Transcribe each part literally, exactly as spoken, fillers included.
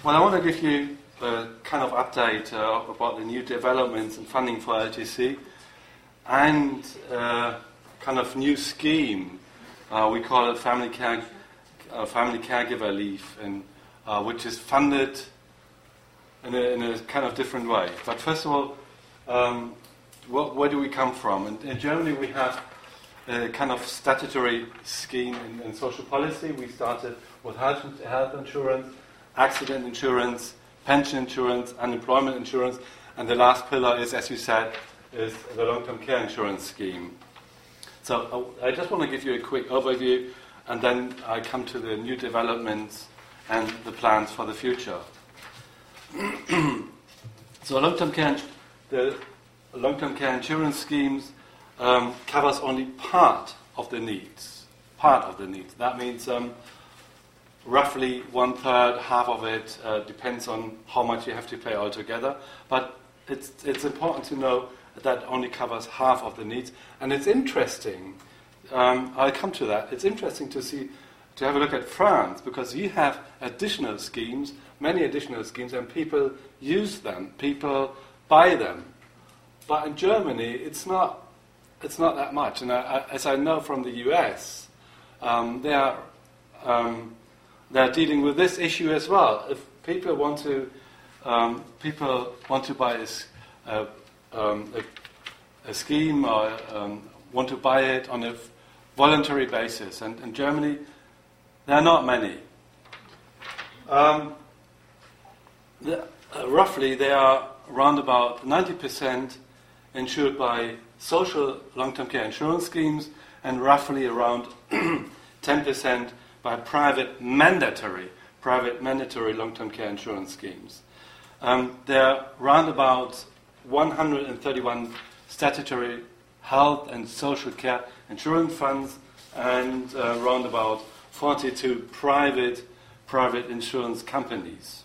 Well, I want to give you a kind of update uh, about the new developments and funding for L T C and uh, kind of new scheme. Uh, we call it Family Care, uh, Family Caregiver Leave, and uh, which is funded in a, in a kind of different way. But first of all, um, what, where do we come from? In, in Germany, we have a kind of statutory scheme in, in social policy. We started with health, health insurance, accident insurance, pension insurance, unemployment insurance, and the last pillar is, as you said, is the long-term care insurance scheme. So I just want to give you a quick overview, and then I come to the new developments and the plans for the future. So long-term care, the long-term care insurance schemes um, covers only part of the needs. Part of the needs. That means um, roughly one third, half of it uh, depends on how much you have to pay altogether. But it's it's important to know that only covers half of the needs. And it's interesting. Um, I'll come to that. It's interesting to see, to have a look at France, because you have additional schemes, many additional schemes, and people use them. People buy them. But in Germany, it's not. It's not that much. And I, I, as I know from the U S, um, they are. Um, They're dealing with this issue as well. If people want to, um, people want to buy a, uh, um, a, a scheme or um, want to buy it on a voluntary basis, and in Germany, there are not many. Um, the, uh, roughly, they are around about ninety percent insured by social long-term care insurance schemes, and roughly around ten percent by private mandatory, private mandatory long-term care insurance schemes. Um, there are around about one hundred thirty-one statutory health and social care insurance funds, and uh, around about forty-two private private insurance companies.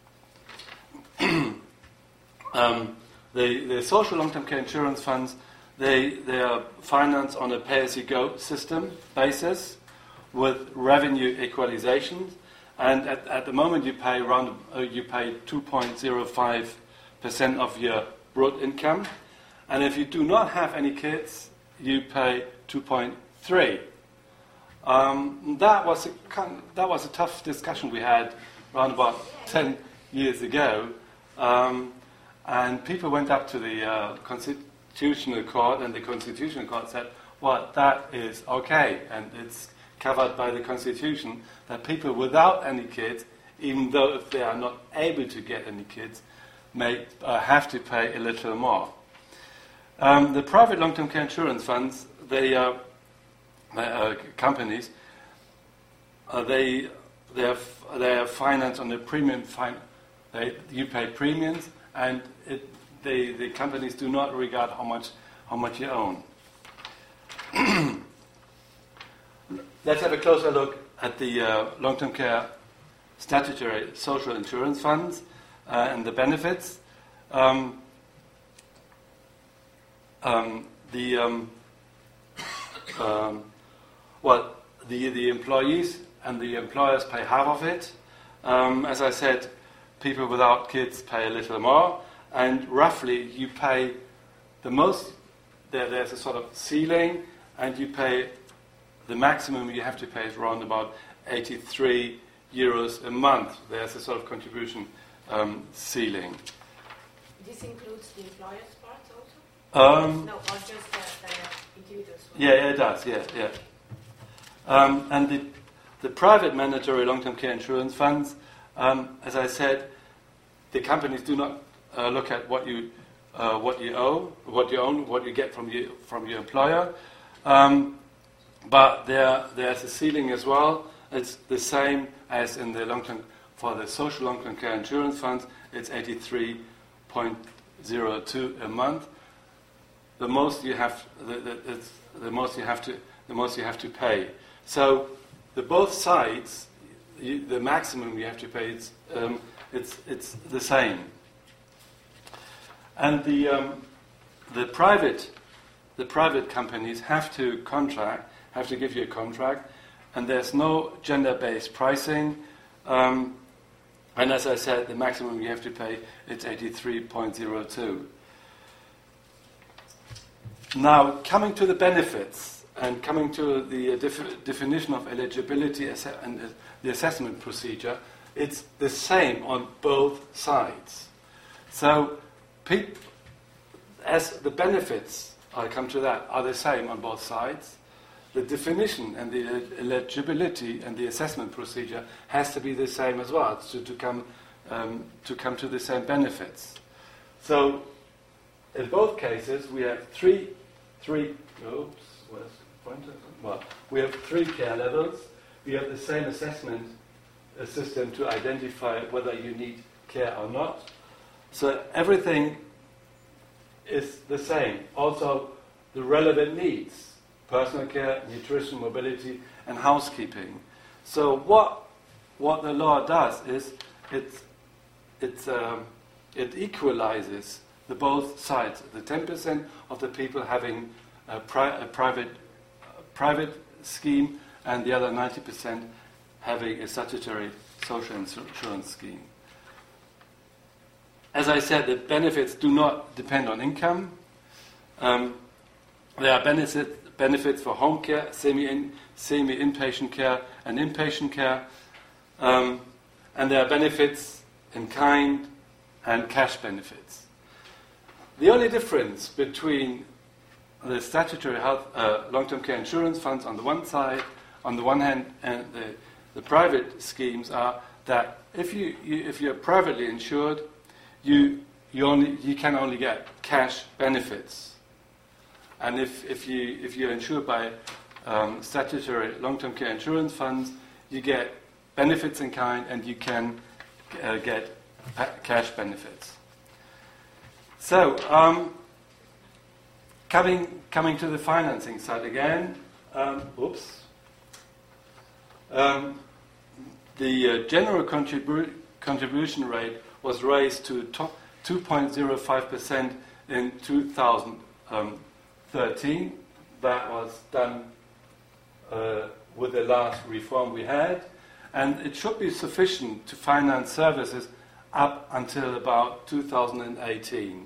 um, the, the social long-term care insurance funds, they, they are financed on a pay-as-you-go system basis, with revenue equalization, and at, at the moment you pay around uh, you pay two point zero five percent of your brut income, and if you do not have any kids, you pay two point three. Um, that was a that was a tough discussion we had around about ten years ago, um, and people went up to the uh, Constitutional Court, and the Constitutional Court said, "Well, that is okay, and it's covered by the Constitution, that people without any kids, even though if they are not able to get any kids, may uh, have to pay a little more." Um, the private long-term care insurance funds, they are uh, companies. Uh, they they are they are financed on the premium. Fin- they, you pay premiums, and it, they the companies do not regard how much how much you own. Let's have a closer look at the uh, long-term care statutory social insurance funds uh, and the benefits. Um, um, the um, um, well, the the employees and the employers pay half of it. Um, as I said, people without kids pay a little more, and roughly you pay the most. There, there's a sort of ceiling, and you pay. The maximum you have to pay is around about eighty-three euros a month. There's a sort of contribution um, ceiling. This includes the employer's part also? Um, no, or just the, the individuals? Yeah, yeah, it does, yeah, yeah. Um, and the, the private mandatory long-term care insurance funds, um, as I said, the companies do not uh, look at what you uh, what you owe, what you own, what you get from your, from your employer. Um, But there, there's a ceiling as well. It's the same as in the long-term for the social long-term care insurance funds. It's eighty-three point zero two a month. The most you have, the, the, it's the most you have to, the most you have to pay. So, the both sides, you, the maximum you have to pay, it's um, it's it's the same. And the um, the private, the private companies have to contract. have to give you a contract, and there's no gender-based pricing. Um, And as I said, the maximum you have to pay is eighty-three point zero two. Now, coming to the benefits and coming to the uh, def- definition of eligibility ass- and uh, the assessment procedure, it's the same on both sides. So, peop- as the benefits, I'll come to that, are the same on both sides, the definition and the el- eligibility and the assessment procedure has to be the same as well to, to come um, to come to the same benefits. So, in both cases, we have three, three. Oops, where's the pointer? Well, we have three care levels. We have the same assessment uh, system to identify whether you need care or not. So everything is the same. Also, the relevant needs: personal care, nutrition, mobility, and housekeeping. So what what the law does is it it um, it equalizes the both sides. The ten percent of the people having a, pri- a private a private scheme, and the other ninety percent having a statutory social insurance scheme. As I said, the benefits do not depend on income. Um, there are benefit, benefits for home care, semi-in, semi-inpatient care, and inpatient care. Um, and there are benefits in kind and cash benefits. The only difference between the statutory health, uh, long-term care insurance funds on the one side, on the one hand, and the, the private schemes are that if you, you if you're privately insured, you you only you can only get cash benefits, and if if you if you're insured by um, statutory long-term care insurance funds, you get benefits in kind and you can uh, get pa- cash benefits. So, um, coming coming to the financing side again. Um, oops. Um, the uh, general contribu- contribution rate was raised to two point zero five percent in two thousand thirteen. That was done uh, with the last reform we had, and it should be sufficient to finance services up until about two thousand eighteen.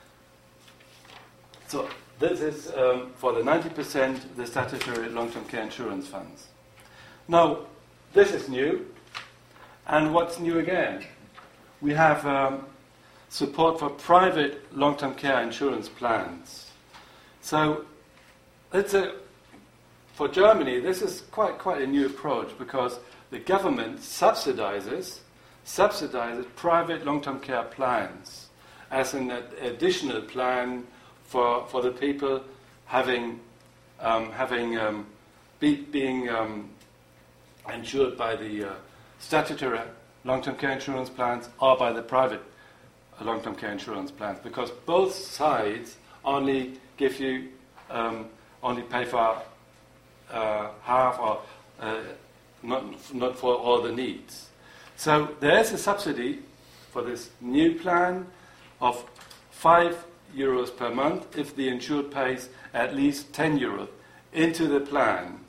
So this is um, for the ninety percent the statutory long-term care insurance funds. Now, this is new, and what's new again? We have um, support for private long-term care insurance plans. So, it's a, for Germany, this is quite quite a new approach because the government subsidizes subsidizes private long-term care plans as an ad- additional plan for for the people having um, having um, be, being um, insured by the uh, statutory long-term care insurance plans or by the private uh, long-term care insurance plans, because both sides only give you um, only pay for uh, half or uh, not not for all the needs. So there is a subsidy for this new plan of five euros per month if the insured pays at least ten euros into the plan.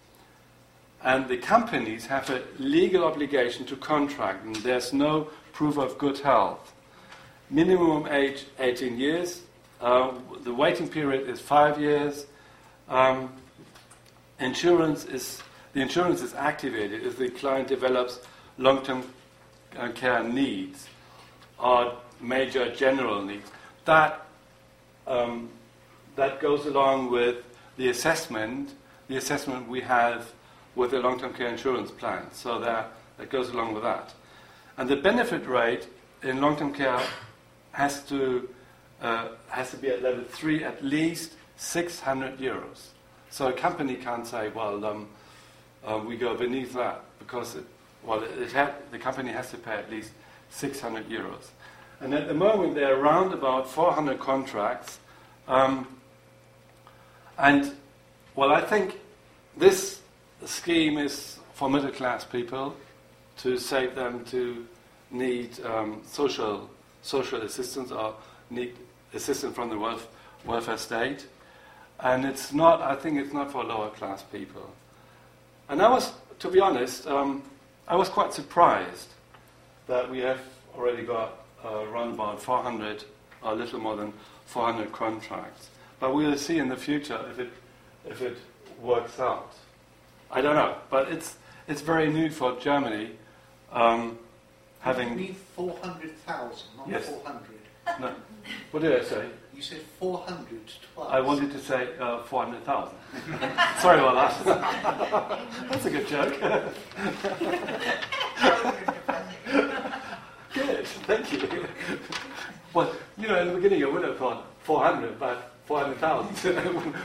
And the companies have a legal obligation to contract, and there's no proof of good health. Minimum age eighteen years. Uh, the waiting period is five years. Um, insurance is the insurance is activated if the client develops long-term uh, care needs or major general needs. That um, that goes along with the assessment. The assessment we have with the long-term care insurance plan. So that, that goes along with that. And the benefit rate in long-term care has to uh, has to be at level three, at least six hundred euros. So a company can't say, well, um, uh, we go beneath that, because it, well, it, it had, the company has to pay at least six hundred euros. And at the moment, there are around about four hundred contracts. Um, and, well, I think this scheme is for middle-class people to save them to need um, social social assistance or need assistance from the welf- welfare state. And it's not, I think it's not for lower-class people. And I was, to be honest, um, I was quite surprised that we have already got uh, around about four hundred, or a little more than four hundred contracts. But we will see in the future if it if it works out. I don't know, but it's it's very new for Germany. Um, having You mean four hundred thousand, not Yes. four hundred. no, what did I say? You said four hundred twice. I wanted to say uh, four hundred thousand. Sorry about that. That's a good joke. Good, thank you. Well, you know, in the beginning I would have thought four hundred, but four hundred thousand.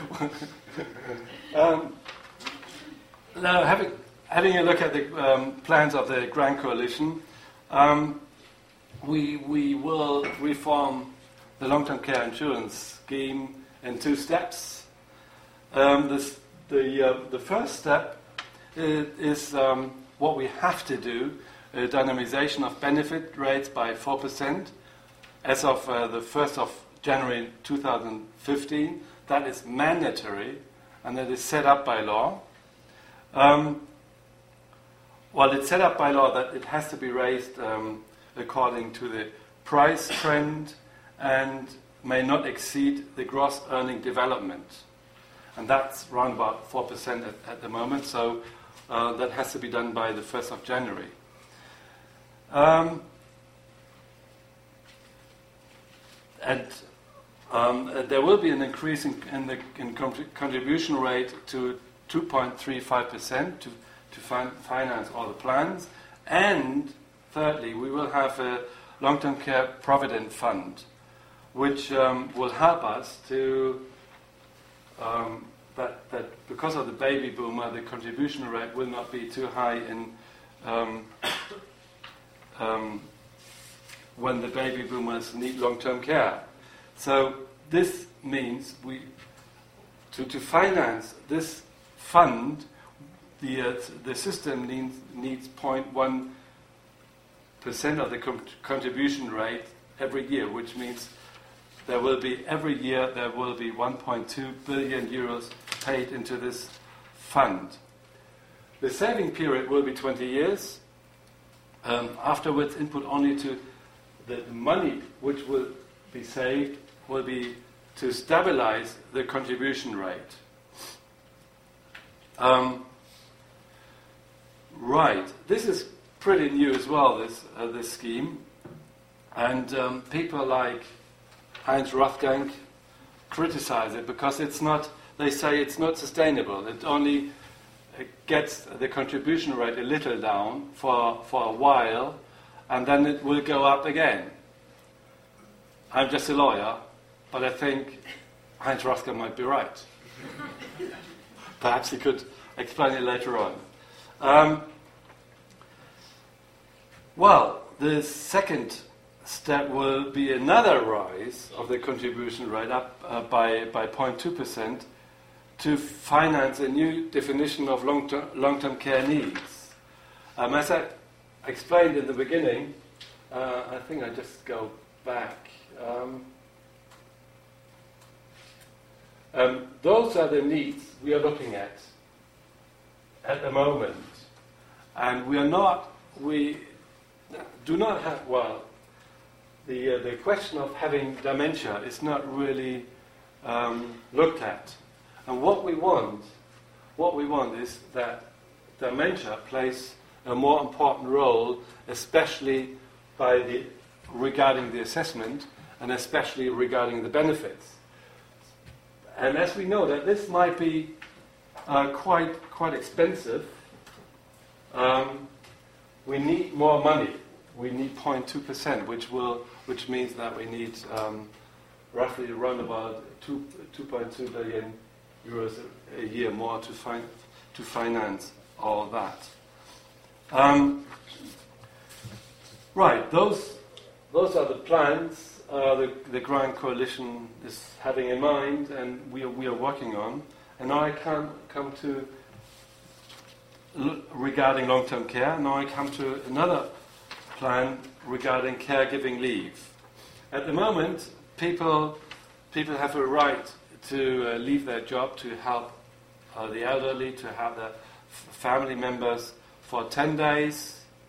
um, now, having, having a look at the um, plans of the Grand Coalition, um, we, we will reform the long-term care insurance scheme in two steps. Um, this, the, uh, the first step is, is um, what we have to do, a dynamization of benefit rates by four percent as of uh, the first of January two thousand fifteen. That is mandatory, and that is set up by law. Um, well, it's set up by law that it has to be raised um, according to the price trend and may not exceed the gross earning development. And that's around about four percent at, at the moment, so uh, that has to be done by the first of January. Um, and um, uh, there will be an increase in, in the in contri- contribution rate to two point three five percent to, to fin- finance all the plans. And thirdly, we will have a long-term care provident fund, which um, will help us to, um, that, that because of the baby boomer, the contribution rate will not be too high in um, um, when the baby boomers need long-term care. So this means we, to, to finance this fund, the, uh, the system needs, needs zero point one percent of the com- contribution rate every year, which means there will be, every year, there will be one point two billion euros paid into this fund. The saving period will be twenty years. Um, afterwards, input only to the money which will be saved will be to stabilize the contribution rate. Um, right, this is pretty new as well, this, uh, this scheme. And um, people like Heinz Rothgang criticize it because it's not, they say it's not sustainable. It only uh, gets the contribution rate a little down for, for a while, and then it will go up again. I'm just a lawyer, but I think Heinz Rothgang might be right. Perhaps he could explain it later on. Um, well, the second step will be another rise of the contribution rate up uh, by, by zero point two percent to finance a new definition of long-term, long-term care needs. Um, as I explained in the beginning, uh, I think I just go back. Um, um, those are the needs we are looking at at the moment. And we are not, we do not have, well, the, uh, the question of having dementia is not really um, looked at. And what we want, what we want is that dementia plays a more important role, especially by the, regarding the assessment and especially regarding the benefits. And as we know that this might be uh, quite quite expensive, um, we need more money. We need zero point two percent, which will which means that we need um, roughly around about two two point two billion euros a, a year more to fin- to finance all that. Um, right, those those are the plans uh, the, the Grand Coalition is having in mind, and we are, we are working on. And now I can come to l- regarding long-term care. Now I come to another plan regarding caregiving leave. At the moment, people people have a right to uh, leave their job to help uh, the elderly, to have their f- family members for ten days,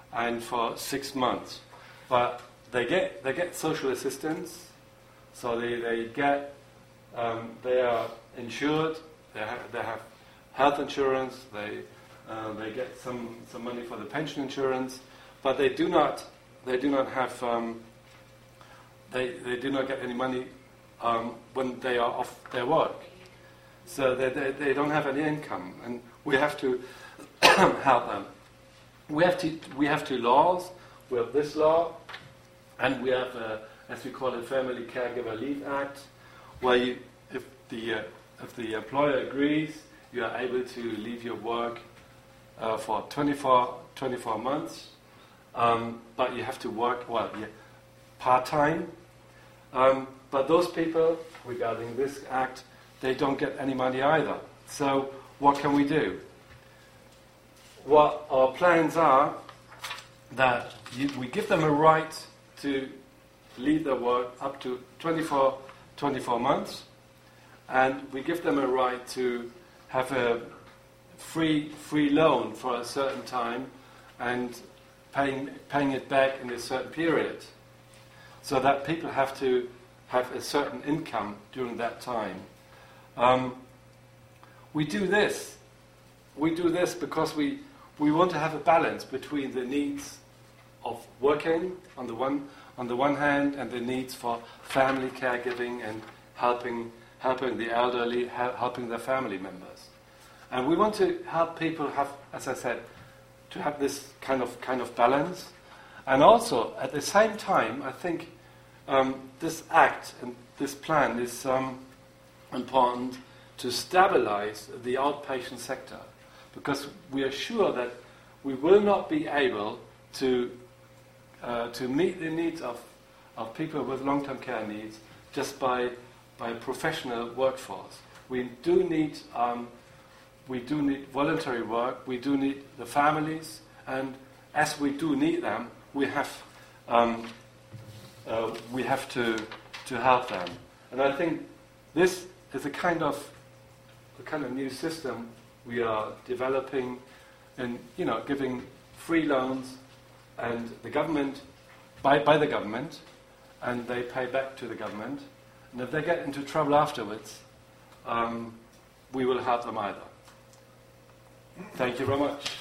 and for six months. But they get they get social assistance, so they they get um, they are insured. They have they have health insurance. They uh, they get some, some money for the pension insurance, but they do not they do not have um, they they do not get any money um, when they are off their work. So they, they they don't have any income, and we have to help them. We have to we have two laws. We have this law, and we have, uh, as we call it, Family Caregiver Leave Act, where you, if the uh, if the employer agrees, you are able to leave your work uh, for twenty-four, twenty-four months, um, but you have to work well yeah, part time. Um, but those people, regarding this act, they don't get any money either. So what can we do? What our plans are that you, we give them a right to leave their work up to twenty-four, twenty-four months, and we give them a right to have a free free loan for a certain time and paying paying it back in a certain period, so that people have to have a certain income during that time. Um, we do this. We do this because we we want to have a balance between the needs of working on the one on the one hand and the needs for family caregiving and helping helping the elderly, hel- helping their family members. And we want to help people have, as I said, to have this kind of kind of balance. And also, at the same time, I think um, this act and this plan is um, important to stabilize the outpatient sector, because we are sure that we will not be able to uh, to meet the needs of, of people with long-term care needs just by by professional workforce. We do need um, we do need voluntary work. We do need the families, and as we do need them, we have um, uh, we have to to help them. And I think this is a kind of a kind of new system we are developing, and you know, giving free loans, and the government by by the government, and they pay back to the government. And if they get into trouble afterwards, um, we will help them either. Thank you very much.